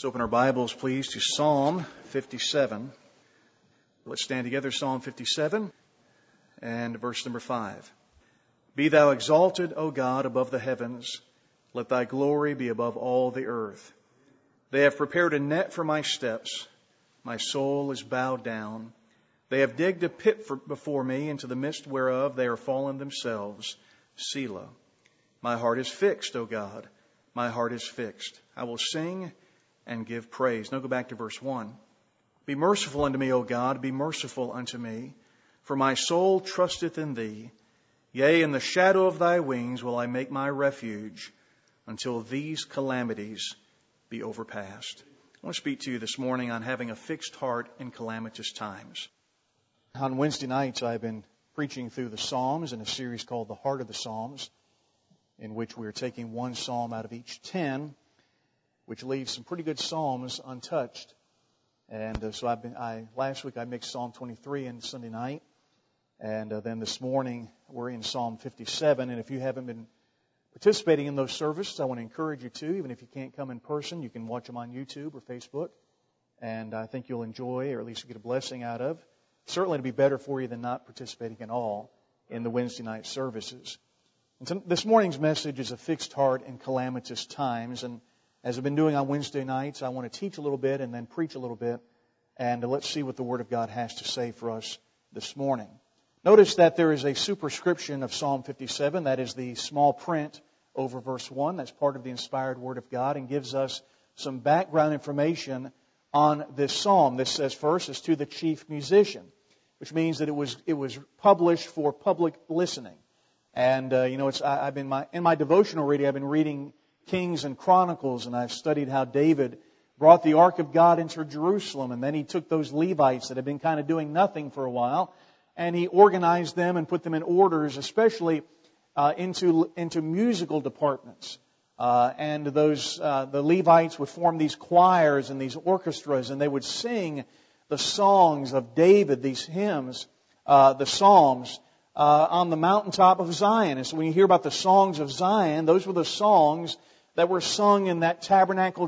Let's open our Bibles, please, to Psalm 57. Let's stand together, Psalm 57 and verse number 5. Be thou exalted, O God, above the heavens. Let thy glory be above all the earth. They have prepared a net for my steps. My soul is bowed down. They have digged a pit before me, into the midst whereof they are fallen themselves. Selah. My heart is fixed, O God. My heart is fixed. I will sing and give praise. Now go back to verse 1. Be merciful unto me, O God, be merciful unto me. For my soul trusteth in thee. Yea, in the shadow of thy wings will I make my refuge, until these calamities be overpassed. I want to speak to you this morning on having a fixed heart in calamitous times. On Wednesday nights, I've been preaching through the Psalms in a series called The Heart of the Psalms, in which we're taking one psalm out of each 10, which leaves some pretty good psalms untouched. And so last week I mixed Psalm 23 in Sunday night. And then this morning we're in Psalm 57. And if you haven't been participating in those services, I want to encourage you to. Even if you can't come in person, you can watch them on YouTube or Facebook. And I think you'll enjoy, or at least get a blessing out of. Certainly it'll be better for you than not participating at all in the Wednesday night services. And so this morning's message is a fixed heart in calamitous times. And as I've been doing on Wednesday nights, I want to teach a little bit and then preach a little bit. And let's see what the Word of God has to say for us this morning. Notice that there is a superscription of Psalm 57. That is the small print over verse 1. That's part of the inspired Word of God and gives us some background information on this psalm. This says first is to the chief musician, which means that it was published for public listening. And I've been in my devotional reading. I've been reading Kings and Chronicles, and I've studied how David brought the Ark of God into Jerusalem, and then he took those Levites that had been kind of doing nothing for a while, and he organized them and put them in orders, especially into musical departments. And the Levites would form these choirs and these orchestras, and they would sing the songs of David, these hymns, the Psalms, on the mountaintop of Zion. And so when you hear about the songs of Zion, those were the songs that were sung in that tabernacle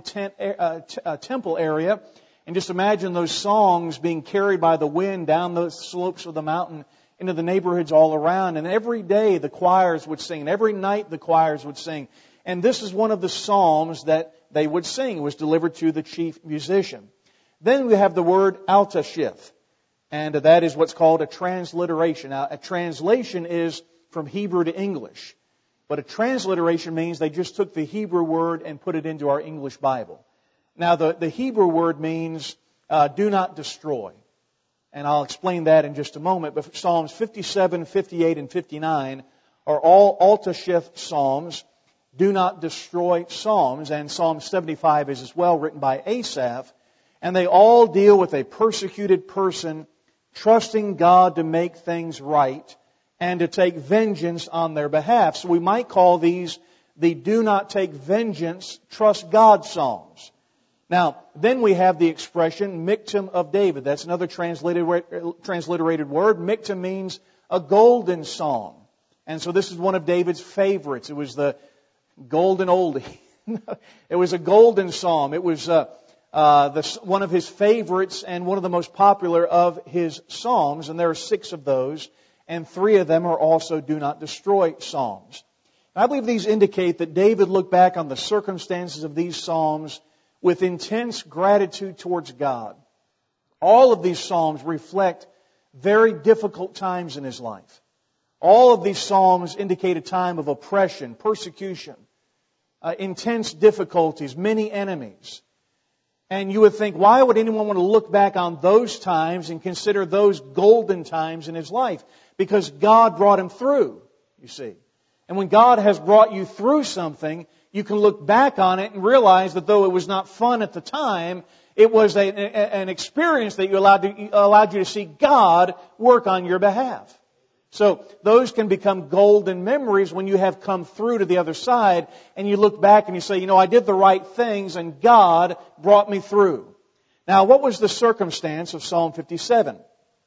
temple area. And just imagine those songs being carried by the wind down those slopes of the mountain into the neighborhoods all around. And every day the choirs would sing, and every night the choirs would sing. And this is one of the psalms that they would sing. It was delivered to the chief musician. Then we have the word altashith. And that is what's called a transliteration. Now, a translation is from Hebrew to English. But a transliteration means they just took the Hebrew word and put it into our English Bible. Now, the Hebrew word means do not destroy. And I'll explain that in just a moment. But Psalms 57, 58, and 59 are all altashith psalms, do not destroy psalms. And Psalm 75 is as well written by Asaph. And they all deal with a persecuted person trusting God to make things right and to take vengeance on their behalf. So we might call these the do not take vengeance, trust God psalms. Now, then we have the expression Miktam of David. That's another transliterated word. Miktam means a golden song. And so this is one of David's favorites. It was the golden oldie. It was a golden psalm. It was one of his favorites and one of the most popular of his psalms. And there are 6 of those. And 3 of them are also do not destroy psalms. I believe these indicate that David looked back on the circumstances of these psalms with intense gratitude towards God. All of these psalms reflect very difficult times in his life. All of these psalms indicate a time of oppression, persecution, intense difficulties, many enemies. And you would think, why would anyone want to look back on those times and consider those golden times in his life? Because God brought him through, you see. And when God has brought you through something, you can look back on it and realize that though it was not fun at the time, it was an experience that allowed you to see God work on your behalf. So those can become golden memories when you have come through to the other side and you look back and you say, I did the right things and God brought me through. Now, what was the circumstance of Psalm 57?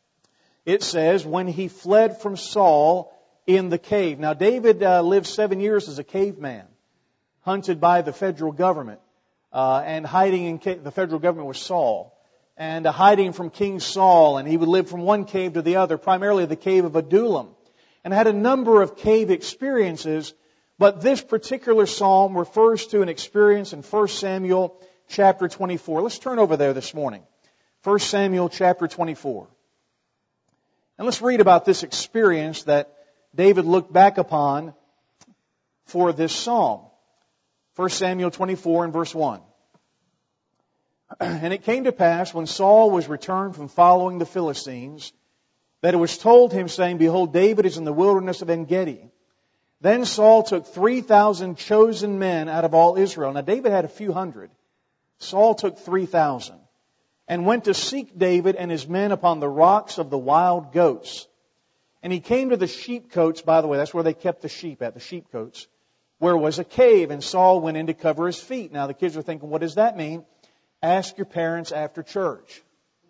It says, when he fled from Saul in the cave. Now, David lived 7 years as a caveman, hunted by the federal government. and hiding in the federal government was Saul. And hiding from King Saul, and he would live from one cave to the other, primarily the cave of Adullam, and had a number of cave experiences. But this particular psalm refers to an experience in 1 Samuel chapter 24. Let's turn over there this morning. 1 Samuel chapter 24. And let's read about this experience that David looked back upon for this psalm. 1 Samuel 24 and verse 1. And it came to pass, when Saul was returned from following the Philistines, that it was told him, saying, Behold, David is in the wilderness of En-Gedi. Then Saul took 3,000 chosen men out of all Israel. Now David had a few hundred. Saul took 3,000 and went to seek David and his men upon the rocks of the wild goats. And he came to the sheepcotes, by the way, that's where they kept the sheep at, the sheepcotes, where was a cave, and Saul went in to cover his feet. Now the kids are thinking, what does that mean? Ask your parents after church.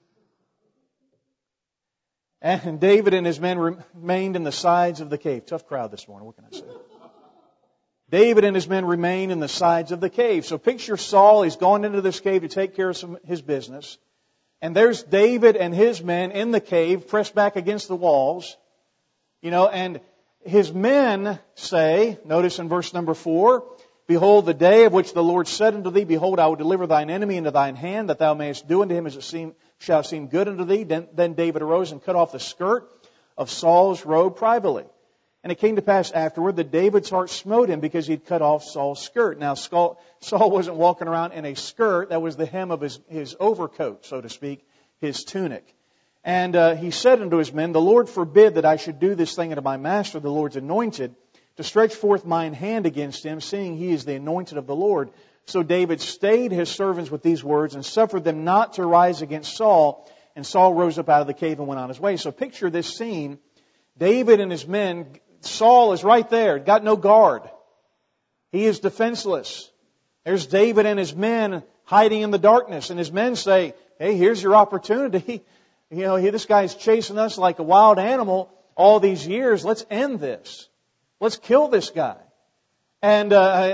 And David and his men remained in the sides of the cave. Tough crowd this morning, what can I say? David and his men remained in the sides of the cave. So picture Saul, he's gone into this cave to take care of his business. And there's David and his men in the cave, pressed back against the walls. And his men say, notice in verse number 4, Behold, the day of which the Lord said unto thee, Behold, I will deliver thine enemy into thine hand, that thou mayest do unto him as it shall seem good unto thee. Then David arose and cut off the skirt of Saul's robe privately. And it came to pass afterward that David's heart smote him because he had cut off Saul's skirt. Now, Saul wasn't walking around in a skirt. That was the hem of his overcoat, so to speak, his tunic. And he said unto his men, The Lord forbid that I should do this thing unto my master, the Lord's anointed, to stretch forth mine hand against him, seeing he is the anointed of the Lord. So David stayed his servants with these words and suffered them not to rise against Saul. And Saul rose up out of the cave and went on his way. So picture this scene. David and his men, Saul is right there, got no guard. He is defenseless. There's David and his men hiding in the darkness. And his men say, Hey, here's your opportunity. This guy's chasing us like a wild animal all these years. Let's end this. Let's kill this guy. And,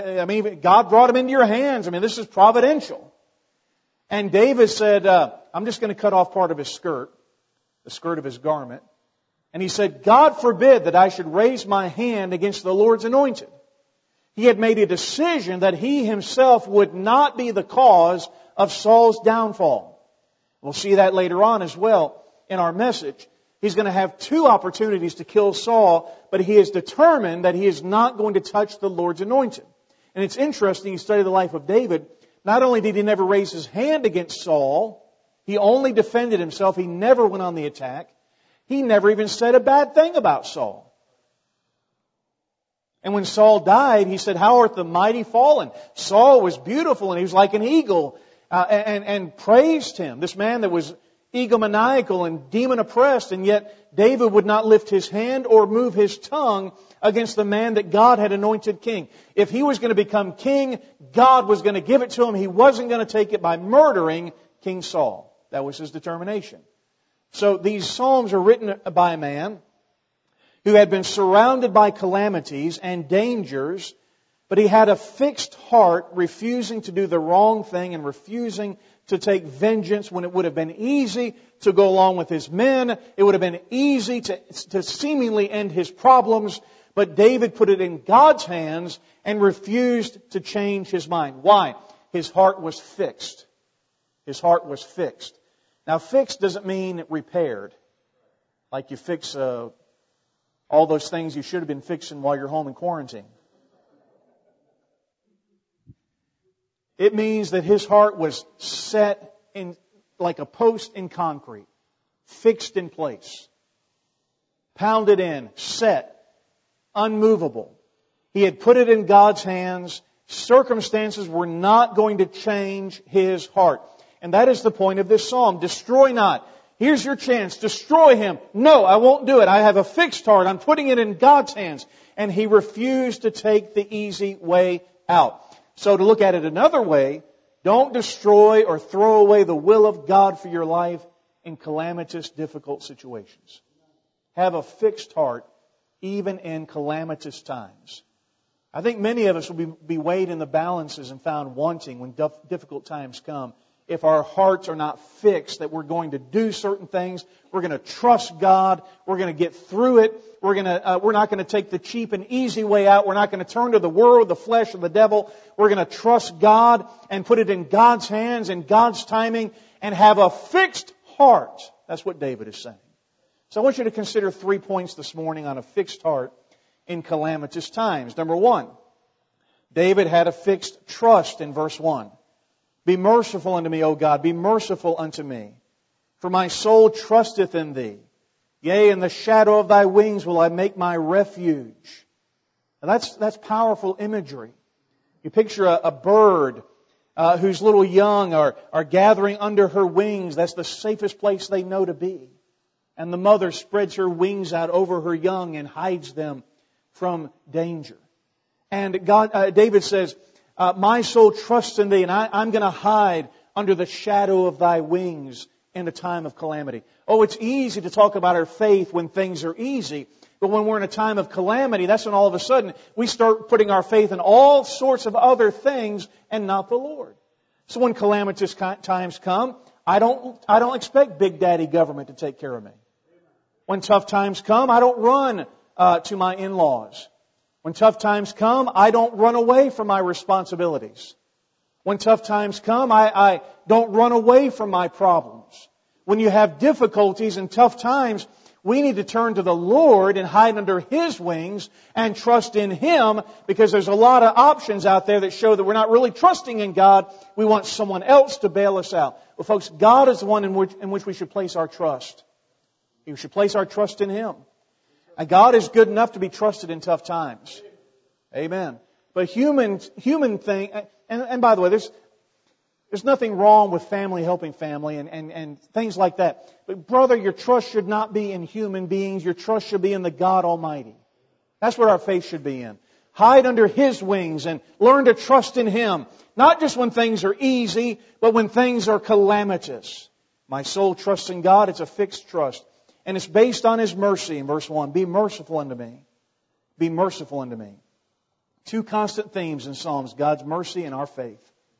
God brought him into your hands. This is providential. And David said, I'm just going to cut off part of his skirt, the skirt of his garment. And he said, God forbid that I should raise my hand against the Lord's anointed. He had made a decision that he himself would not be the cause of Saul's downfall. We'll see that later on as well in our message. He's going to have two opportunities to kill Saul, but he is determined that he is not going to touch the Lord's anointed. And it's interesting, you study the life of David, not only did he never raise his hand against Saul, he only defended himself, he never went on the attack, he never even said a bad thing about Saul. And when Saul died, he said, How art the mighty fallen? Saul was beautiful and he was like an eagle, and praised him. This man that was egomaniacal and demon-oppressed, and yet David would not lift his hand or move his tongue against the man that God had anointed king. If he was going to become king, God was going to give it to him. He wasn't going to take it by murdering King Saul. That was his determination. So these psalms are written by a man who had been surrounded by calamities and dangers, but he had a fixed heart, refusing to do the wrong thing and refusing to take vengeance when it would have been easy to go along with his men. It would have been easy to seemingly end his problems. But David put it in God's hands and refused to change his mind. Why? His heart was fixed. His heart was fixed. Now, fixed doesn't mean repaired. Like you fix all those things you should have been fixing while you're home in quarantine. It means that his heart was set in like a post in concrete, fixed in place, pounded in, set, unmovable. He had put it in God's hands. Circumstances were not going to change his heart. And that is the point of this psalm. Destroy not. Here's your chance. Destroy him. No, I won't do it. I have a fixed heart. I'm putting it in God's hands. And he refused to take the easy way out. So to look at it another way, don't destroy or throw away the will of God for your life in calamitous, difficult situations. Have a fixed heart even in calamitous times. I think many of us will be weighed in the balances and found wanting when difficult times come. If our hearts are not fixed that we're going to do certain things, we're going to trust God, we're going to get through it, we're not going to take the cheap and easy way out, we're not going to turn to the world, the flesh, or the devil, we're going to trust God and put it in God's hands and God's timing and have a fixed heart. That's what David is saying. So I want you to consider 3 points this morning on a fixed heart in calamitous times. Number 1, David had a fixed trust in verse 1. Be merciful unto me, O God, be merciful unto me. For my soul trusteth in Thee. Yea, in the shadow of Thy wings will I make my refuge. Now that's powerful imagery. You picture a bird whose little young are gathering under her wings. That's the safest place they know to be. And the mother spreads her wings out over her young and hides them from danger. And David says, my soul trusts in Thee, and I'm going to hide under the shadow of Thy wings in a time of calamity. Oh, it's easy to talk about our faith when things are easy, but when we're in a time of calamity, that's when all of a sudden we start putting our faith in all sorts of other things and not the Lord. So when calamitous times come, I don't expect Big Daddy government to take care of me. When tough times come, I don't run to my in-laws. When tough times come, I don't run away from my responsibilities. When tough times come, I don't run away from my problems. When you have difficulties and tough times, we need to turn to the Lord and hide under His wings and trust in Him, because there's a lot of options out there that show that we're not really trusting in God. We want someone else to bail us out. Well, folks, God is the one in which we should place our trust. We should place our trust in Him. And God is good enough to be trusted in tough times. Amen. But human thing, and by the way, there's nothing wrong with family helping family and things like that. But brother, your trust should not be in human beings. Your trust should be in the God Almighty. That's what our faith should be in. Hide under His wings and learn to trust in Him. Not just when things are easy, but when things are calamitous. My soul trusts in God. It's a fixed trust. And it's based on His mercy in verse 1. Be merciful unto me. Be merciful unto me. 2 constant themes in Psalms, God's mercy and our faith.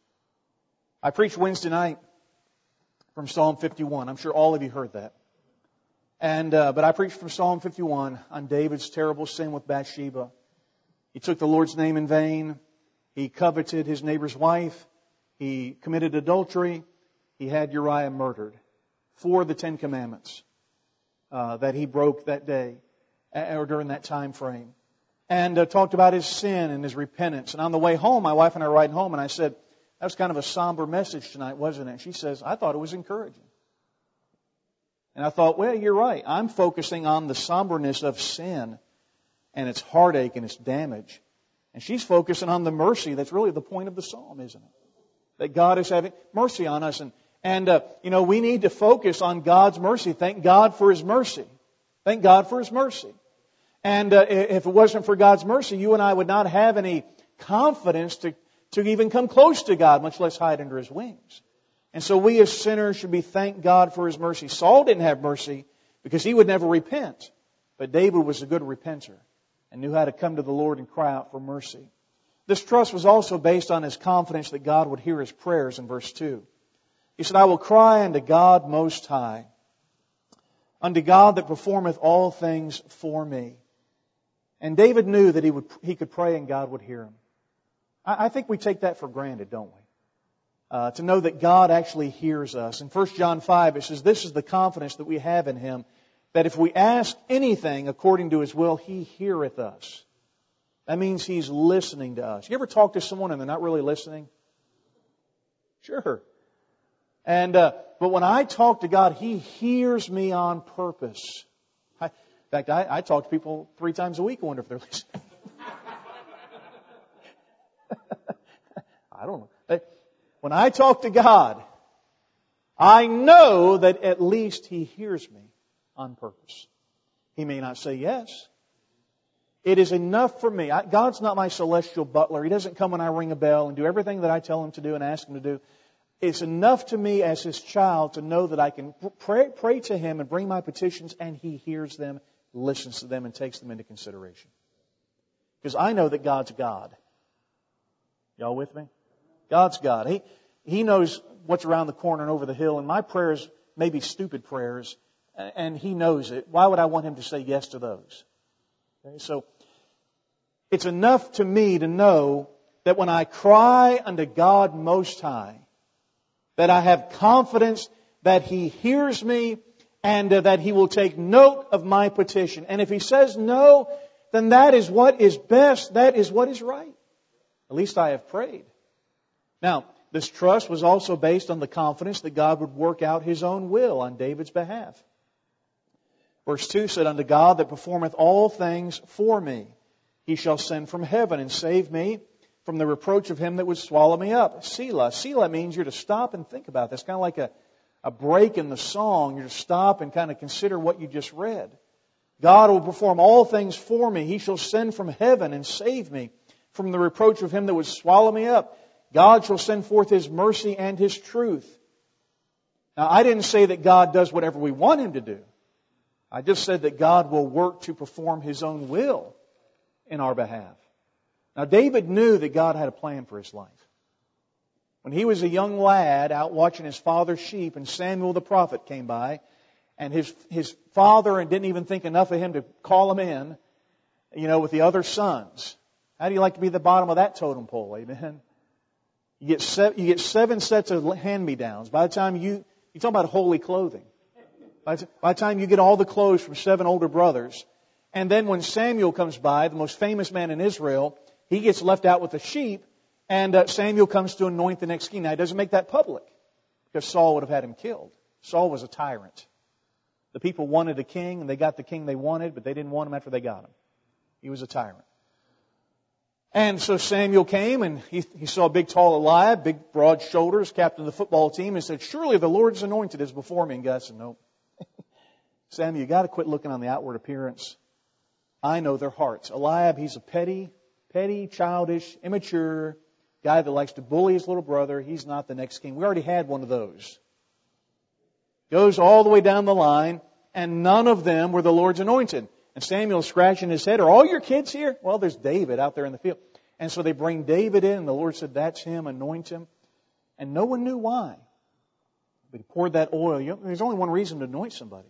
I preached Wednesday night from Psalm 51. I'm sure all of you heard that. But I preached from Psalm 51 on David's terrible sin with Bathsheba. He took the Lord's name in vain. He coveted his neighbor's wife. He committed adultery. He had Uriah murdered. 4 of the 10 commandments that he broke that day or during that time frame. And talked about his sin and his repentance. And on the way home, my wife and I were riding home, and I said, that was kind of a somber message tonight, wasn't it? She says, I thought it was encouraging. And I thought, well, you're right. I'm focusing on the somberness of sin and its heartache and its damage. And she's focusing on the mercy. That's really the point of the psalm, isn't it? That God is having mercy on us. And we need to focus on God's mercy. Thank God for His mercy. Thank God for His mercy. And if it wasn't for God's mercy, you and I would not have any confidence to even come close to God, much less hide under His wings. And so we as sinners should be thank God for His mercy. Saul didn't have mercy because he would never repent. But David was a good repenter and knew how to come to the Lord and cry out for mercy. This trust was also based on his confidence that God would hear his prayers in verse 2. He said, I will cry unto God Most High, unto God that performeth all things for me. And David knew that he could pray and God would hear him. I think we take that for granted, don't we? To know that God actually hears us. In 1 John 5, it says, this is the confidence that we have in Him, that if we ask anything according to His will, He heareth us. That means He's listening to us. You ever talk to someone and they're not really listening? Sure. But when I talk to God, He hears me on purpose. In fact, I talk to people 3 times a week. I wonder if they're listening. I don't know. When I talk to God, I know that at least He hears me on purpose. He may not say yes. It is enough for me. God's not my celestial butler. He doesn't come when I ring a bell and do everything that I tell Him to do and ask Him to do. It's enough to me as His child to know that I can pray to Him and bring my petitions, and He hears them, listens to them, and takes them into consideration. Because I know that God's God. Y'all with me? God's God. He knows what's around the corner and over the hill. And my prayers may be stupid prayers, and He knows it. Why would I want Him to say yes to those? Okay, so it's enough to me to know that when I cry unto God Most High, that I have confidence that He hears me and that He will take note of my petition. And if He says no, then that is what is best. That is what is right. At least I have prayed. Now, this trust was also based on the confidence that God would work out His own will on David's behalf. Verse 2 said, unto God that performeth all things for me, He shall send from heaven and save me from the reproach of him that would swallow me up. Selah. Selah means you're to stop and think about this. Kind of like a break in the song. You're to stop and kind of consider what you just read. God will perform all things for me. He shall send from heaven and save me from the reproach of him that would swallow me up. God shall send forth His mercy and His truth. Now, I didn't say that God does whatever we want Him to do. I just said that God will work to perform His own will in our behalf. Now, David knew that God had a plan for his life. When he was a young lad out watching his father's sheep, and Samuel the prophet came by, and his father didn't even think enough of him to call him in, with the other sons. How do you like to be at the bottom of that totem pole? Amen. You get 7 sets of hand-me-downs. By the time you talk about holy clothing. By the time you get all the clothes from 7 older brothers, and then when Samuel comes by, the most famous man in Israel, he gets left out with the sheep, and Samuel comes to anoint the next king. Now, he doesn't make that public, because Saul would have had him killed. Saul was a tyrant. The people wanted a king, and they got the king they wanted, but they didn't want him after they got him. He was a tyrant. And so Samuel came, and he saw a big, tall Eliab, big, broad shoulders, captain of the football team, and said, surely the Lord's anointed is before me. And God said, no. Samuel, you got to quit looking on the outward appearance. I know their hearts. Eliab, he's a petty, childish, immature guy that likes to bully his little brother. He's not the next king. We already had one of those. Goes all the way down the line, and none of them were the Lord's anointed. And Samuel's scratching his head, are all your kids here? Well, there's David out there in the field. And so they bring David in, and the Lord said, that's him, anoint him. And no one knew why. But he poured that oil. There's only one reason to anoint somebody.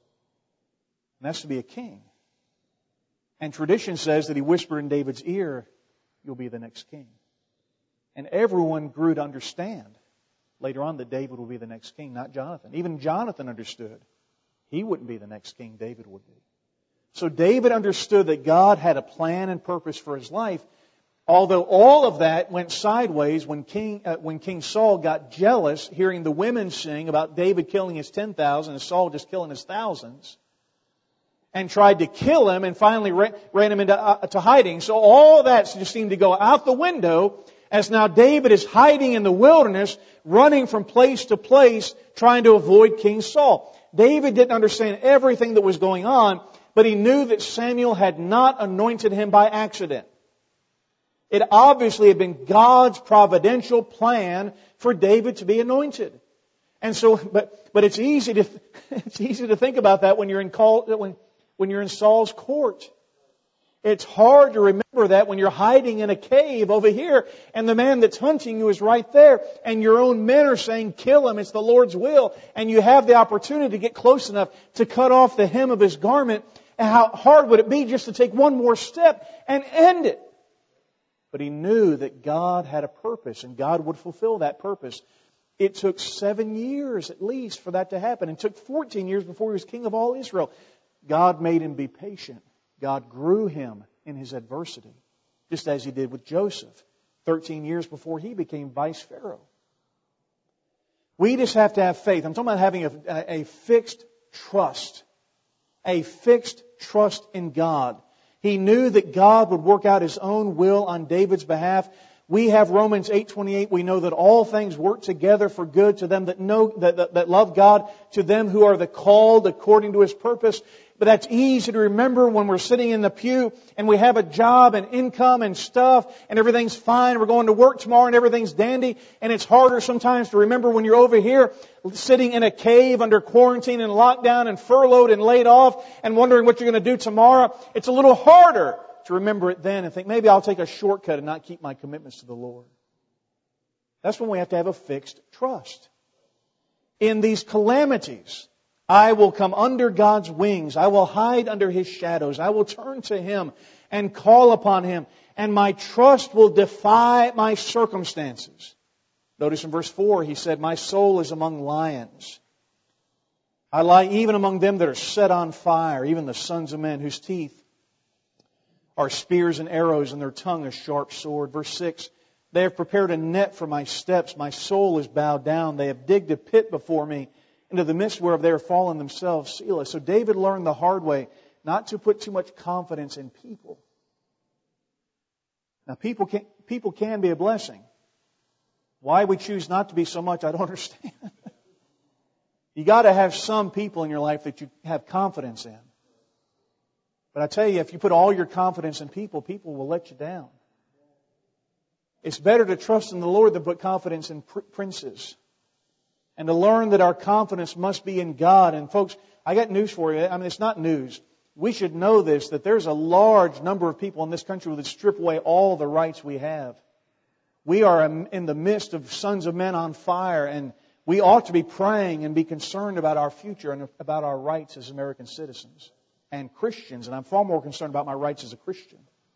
And that's to be a king. And tradition says that he whispered in David's ear, you'll be the next king. And everyone grew to understand later on that David will be the next king, not Jonathan. Even Jonathan understood he wouldn't be the next king, David would be. So David understood that God had a plan and purpose for his life, although all of that went sideways when King Saul got jealous hearing the women sing about David killing his 10,000 and Saul just killing his thousands, and tried to kill him and finally ran him into hiding. So all that just seemed to go out the window as now David is hiding in the wilderness, running from place to place, trying to avoid King Saul. David didn't understand everything that was going on, but he knew that Samuel had not anointed him by accident. It obviously had been God's providential plan for David to be anointed. And so, but it's easy to think about that when you're in Saul's court. It's hard to remember that when you're hiding in a cave over here and the man that's hunting you is right there and your own men are saying, kill him, it's the Lord's will, and you have the opportunity to get close enough to cut off the hem of his garment. And how hard would it be just to take one more step and end it? But he knew that God had a purpose and God would fulfill that purpose. It took 7 years at least for that to happen. It took 14 years before he was king of all Israel. God made him be patient. God grew him in his adversity, just as He did with Joseph 13 years before he became vice pharaoh. We just have to have faith. I'm talking about having a fixed trust. A fixed trust in God. He knew that God would work out His own will on David's behalf. We have Romans 8:28. We know that all things work together for good to them that love God, to them who are the called according to His purpose. But that's easy to remember when we're sitting in the pew and we have a job and income and stuff and everything's fine. We're going to work tomorrow and everything's dandy. And it's harder sometimes to remember when you're over here sitting in a cave under quarantine and lockdown and furloughed and laid off and wondering what you're going to do tomorrow. It's a little harder to remember it then and think, maybe I'll take a shortcut and not keep my commitments to the Lord. That's when we have to have a fixed trust. In these calamities, I will come under God's wings. I will hide under His shadows. I will turn to Him and call upon Him. And my trust will defy my circumstances. Notice in verse 4, he said, my soul is among lions. I lie even among them that are set on fire, even the sons of men whose teeth are spears and arrows and their tongue a sharp sword. Verse 6, they have prepared a net for my steps. My soul is bowed down. They have digged a pit before me, into the midst whereof they are fallen themselves. Selah. So David learned the hard way not to put too much confidence in people. Now people can be a blessing. Why we choose not to be so much, I don't understand. You got to have some people in your life that you have confidence in. But I tell you, if you put all your confidence in people, people will let you down. It's better to trust in the Lord than put confidence in princes. And to learn that our confidence must be in God. And folks, I got news for you. I mean, it's not news. We should know this, that there's a large number of people in this country that strip away all the rights we have. We are in the midst of sons of men on fire, and we ought to be praying and be concerned about our future and about our rights as American citizens and Christians. And I'm far more concerned about my rights as a Christian.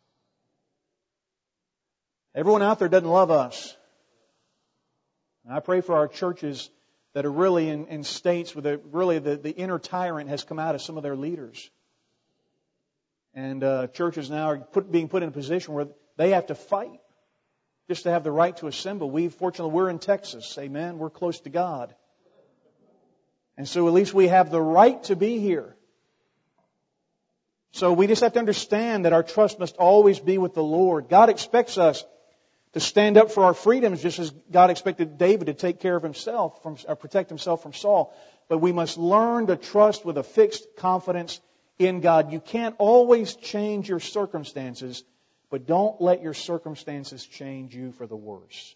Everyone out there doesn't love us. And I pray for our churches that are really in states where the inner tyrant has come out of some of their leaders. And churches now are being put in a position where they have to fight just to have the right to assemble. Fortunately, we're in Texas. Amen. We're close to God. And so at least we have the right to be here. So we just have to understand that our trust must always be with the Lord. God expects us to stand up for our freedoms just as God expected David to take care of himself, protect himself from Saul. But we must learn to trust with a fixed confidence in God. You can't always change your circumstances, but don't let your circumstances change you for the worse.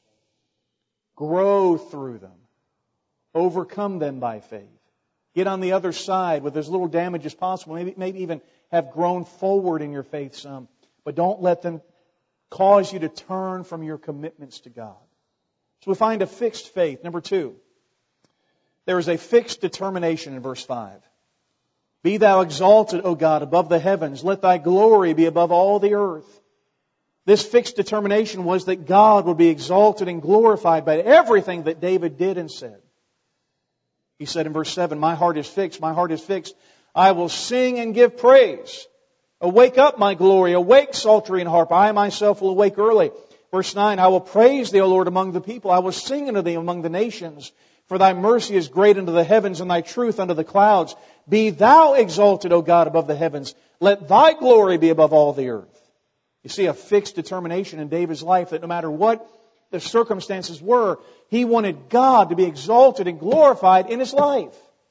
Grow through them. Overcome them by faith. Get on the other side with as little damage as possible. Maybe even have grown forward in your faith some. But don't let them cause you to turn from your commitments to God. So we find a fixed faith. Number 2, there is a fixed determination in verse 5. Be thou exalted, O God, above the heavens. Let thy glory be above all the earth. This fixed determination was that God would be exalted and glorified by everything that David did and said. He said in verse 7, my heart is fixed, my heart is fixed. I will sing and give praise. Awake up, my glory. Awake, psaltery and harp. I myself will awake early. Verse 9, I will praise thee, O Lord, among the people. I will sing unto thee among the nations. For thy mercy is great unto the heavens, and thy truth unto the clouds. Be thou exalted, O God, above the heavens. Let thy glory be above all the earth. You see a fixed determination in David's life that no matter what the circumstances were, he wanted God to be exalted and glorified in his life.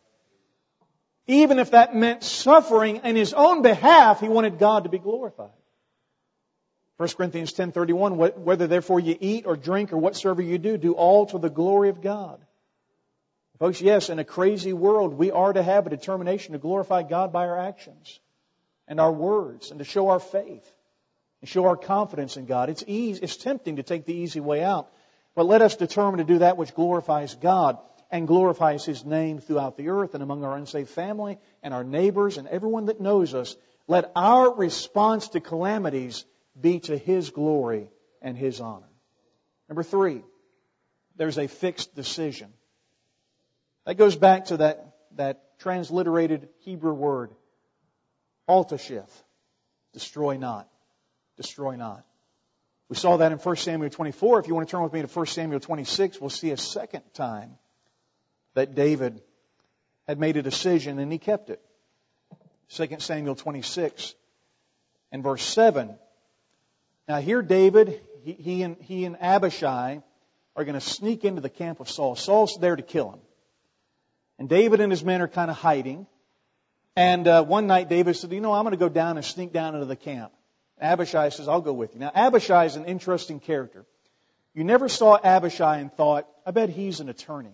Even if that meant suffering in his own behalf, he wanted God to be glorified. 1 Corinthians 10:31, whether therefore you eat or drink or whatsoever you do all to the glory of God. Folks, yes, in a crazy world, we are to have a determination to glorify God by our actions and our words and to show our faith and show our confidence in God. It's tempting to take the easy way out, but let us determine to do that which glorifies God and glorifies His name throughout the earth and among our unsaved family and our neighbors and everyone that knows us. Let our response to calamities be to His glory and His honor. Number 3, there's a fixed decision. That goes back to that transliterated Hebrew word, altashif, destroy not. Destroy not. We saw that in 1 Samuel 24. If you want to turn with me to 1 Samuel 26, we'll see a second time that David had made a decision and he kept it. 2 Samuel 26 and verse 7. Now here David, he and Abishai are going to sneak into the camp of Saul. Saul's there to kill him. And David and his men are kind of hiding. And one night David said, I'm going to go down and sneak down into the camp. Abishai says, I'll go with you. Now Abishai is an interesting character. You never saw Abishai and thought, I bet he's an attorney.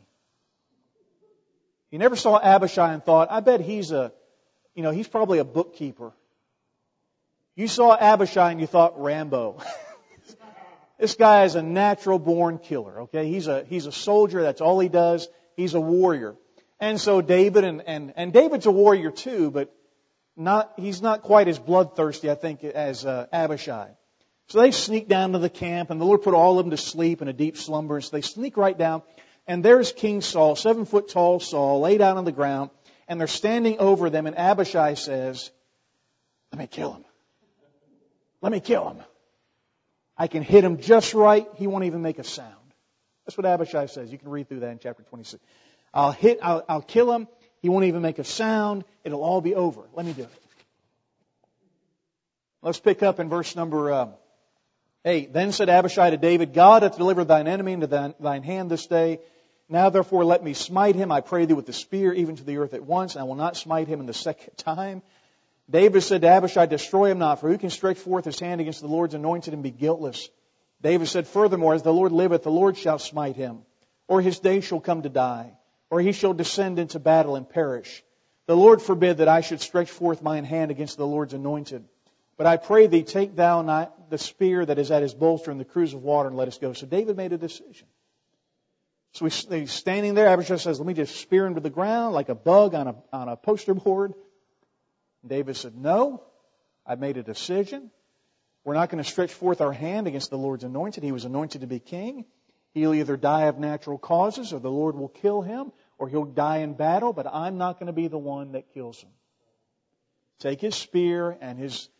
You never saw Abishai and thought, I bet he's probably a bookkeeper. You saw Abishai and you thought Rambo. This guy is a natural born killer, okay? He's a soldier, that's all he does. He's a warrior. And so David, and David's a warrior too, but he's not quite as bloodthirsty, I think, as Abishai. So they sneak down to the camp, and the Lord put all of them to sleep in a deep slumber. And so they sneak right down, and there's King Saul, 7-foot tall Saul, laid out on the ground, and they're standing over them, and Abishai says, "Let me kill him. Let me kill him. I can hit him just right. He won't even make a sound." That's what Abishai says. You can read through that in chapter 26. I'll kill him. He won't even make a sound. It'll all be over. Let me do it. Let's pick up in verse number 8. Then said Abishai to David, "God hath delivered thine enemy into thine hand this day. Now therefore let me smite him, I pray thee, with the spear, even to the earth at once, and I will not smite him in the second time." David said to Abishai, "Destroy him not, for who can stretch forth his hand against the Lord's anointed and be guiltless?" David said, "Furthermore, as the Lord liveth, the Lord shall smite him, or his days shall come to die, or he shall descend into battle and perish. The Lord forbid that I should stretch forth mine hand against the Lord's anointed. But I pray thee, take thou not the spear that is at his bolster and the cruse of water, and let us go." So David made a decision. So he's standing there. Abishai says, "Let me just spear him to the ground like a bug on a poster board." David said, "No, I've made a decision. We're not going to stretch forth our hand against the Lord's anointed. He was anointed to be king. He'll either die of natural causes, or the Lord will kill him, or he'll die in battle, but I'm not going to be the one that kills him." Take his spear and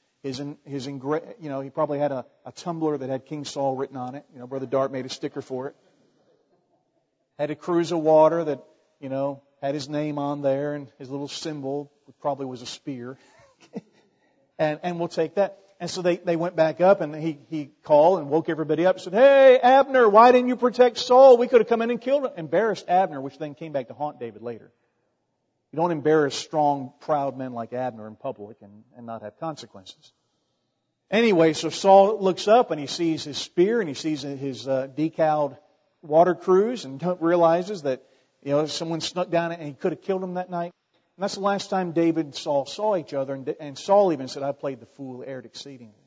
he probably had a tumbler that had King Saul written on it. Brother Dart made a sticker for it. Had a cruse of water that, had his name on there, and his little symbol probably was a spear. and we'll take that. And so they went back up, and he called and woke everybody up and said, "Hey, Abner, why didn't you protect Saul? We could have come in and killed him." Embarrassed Abner, which then came back to haunt David later. You don't embarrass strong, proud men like Abner in public and not have consequences. Anyway, so Saul looks up and he sees his spear and he sees his decaled water cruse and realizes that someone snuck down and he could have killed him that night. And that's the last time David and Saul saw each other. And Saul even said, "I played the fool, erred exceedingly."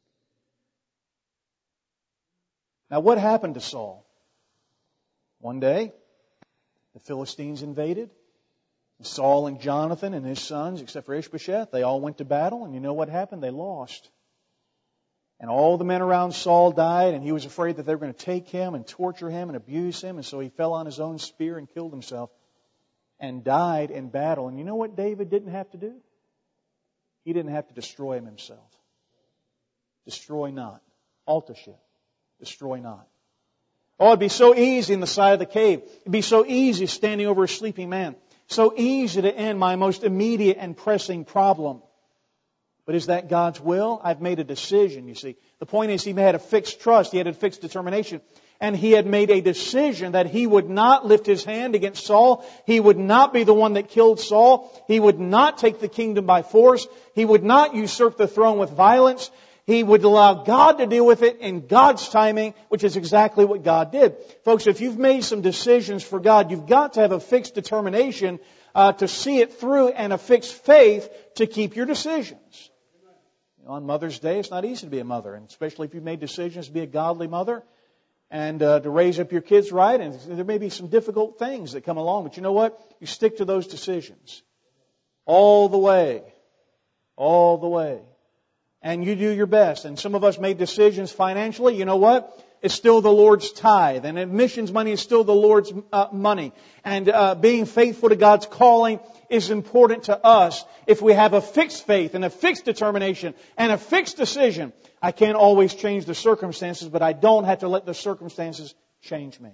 Now, what happened to Saul? One day, the Philistines invaded. Saul and Jonathan and his sons, except for Ishbosheth, they all went to battle. And you know what happened? They lost. And all the men around Saul died, and he was afraid that they were going to take him and torture him and abuse him. And so he fell on his own spear and killed himself and died in battle. And you know what David didn't have to do? He didn't have to destroy him himself. Destroy not. Authorship. Destroy not. Oh, it'd be so easy in the side of the cave. It'd be so easy standing over a sleeping man. So easy to end my most immediate and pressing problem. But is that God's will? I've made a decision, you see. The point is, he had a fixed trust. He had a fixed determination. And he had made a decision that he would not lift his hand against Saul. He would not be the one that killed Saul. He would not take the kingdom by force. He would not usurp the throne with violence. He would allow God to deal with it in God's timing, which is exactly what God did. Folks, if you've made some decisions for God, you've got to have a fixed determination to see it through and a fixed faith to keep your decisions. On Mother's Day, it's not easy to be a mother, and especially if you've made decisions to be a godly mother and to raise up your kids right. And there may be some difficult things that come along, but you know what? You stick to those decisions all the way. All the way. And you do your best. And some of us made decisions financially. You know what? It's still the Lord's tithe. And admissions money is still the Lord's money. And being faithful to God's calling is important to us. If we have a fixed faith and a fixed determination and a fixed decision, I can't always change the circumstances, but I don't have to let the circumstances change me.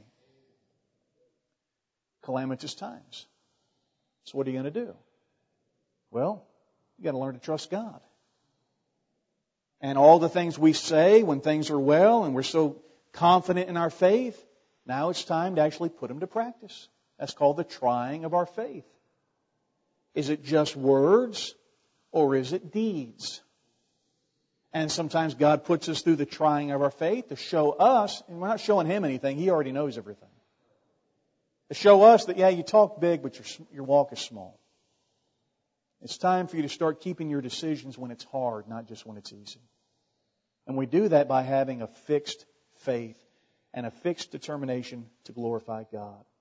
Calamitous times. So what are you going to do? Well, you've got to learn to trust God. And all the things we say when things are well and we're so confident in our faith, now it's time to actually put them to practice. That's called the trying of our faith. Is it just words or is it deeds? And sometimes God puts us through the trying of our faith to show us, and we're not showing Him anything, He already knows everything. To show us that, yeah, you talk big, but your walk is small. It's time for you to start keeping your decisions when it's hard, not just when it's easy. And we do that by having a fixed faith and a fixed determination to glorify God.